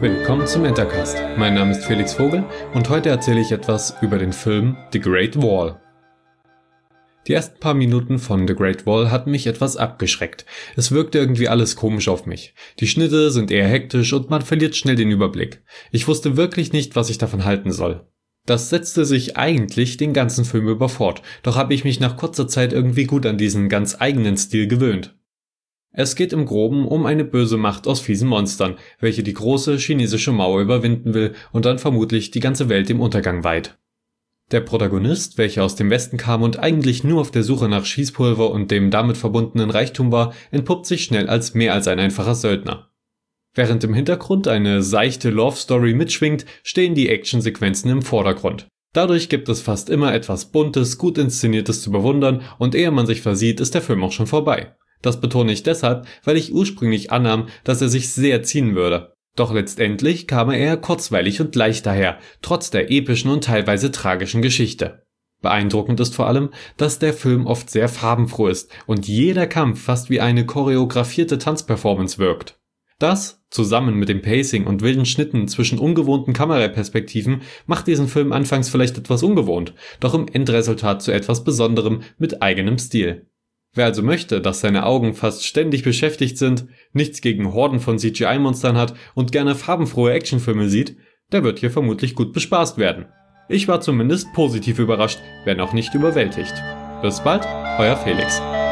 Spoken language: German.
Willkommen zum Entercast. Mein Name ist Felix Vogel und heute erzähle ich etwas über den Film The Great Wall. Die ersten paar Minuten von The Great Wall hatten mich etwas abgeschreckt. Es wirkte irgendwie alles komisch auf mich. Die Schnitte sind eher hektisch und man verliert schnell den Überblick. Ich wusste wirklich nicht, was ich davon halten soll. Das setzte sich eigentlich den ganzen Film über fort, doch habe ich mich nach kurzer Zeit irgendwie gut an diesen ganz eigenen Stil gewöhnt. Es geht im Groben um eine böse Macht aus fiesen Monstern, welche die große chinesische Mauer überwinden will und dann vermutlich die ganze Welt dem Untergang weiht. Der Protagonist, welcher aus dem Westen kam und eigentlich nur auf der Suche nach Schießpulver und dem damit verbundenen Reichtum war, entpuppt sich schnell als mehr als ein einfacher Söldner. Während im Hintergrund eine seichte Love-Story mitschwingt, stehen die Actionsequenzen im Vordergrund. Dadurch gibt es fast immer etwas Buntes, gut Inszeniertes zu bewundern und ehe man sich versieht, ist der Film auch schon vorbei. Das betone ich deshalb, weil ich ursprünglich annahm, dass er sich sehr ziehen würde. Doch letztendlich kam er eher kurzweilig und leicht daher, trotz der epischen und teilweise tragischen Geschichte. Beeindruckend ist vor allem, dass der Film oft sehr farbenfroh ist und jeder Kampf fast wie eine choreografierte Tanzperformance wirkt. Das, zusammen mit dem Pacing und wilden Schnitten zwischen ungewohnten Kameraperspektiven, macht diesen Film anfangs vielleicht etwas ungewohnt, doch im Endresultat zu etwas Besonderem mit eigenem Stil. Wer also möchte, dass seine Augen fast ständig beschäftigt sind, nichts gegen Horden von CGI-Monstern hat und gerne farbenfrohe Actionfilme sieht, der wird hier vermutlich gut bespaßt werden. Ich war zumindest positiv überrascht, wenn auch nicht überwältigt. Bis bald, euer Felix.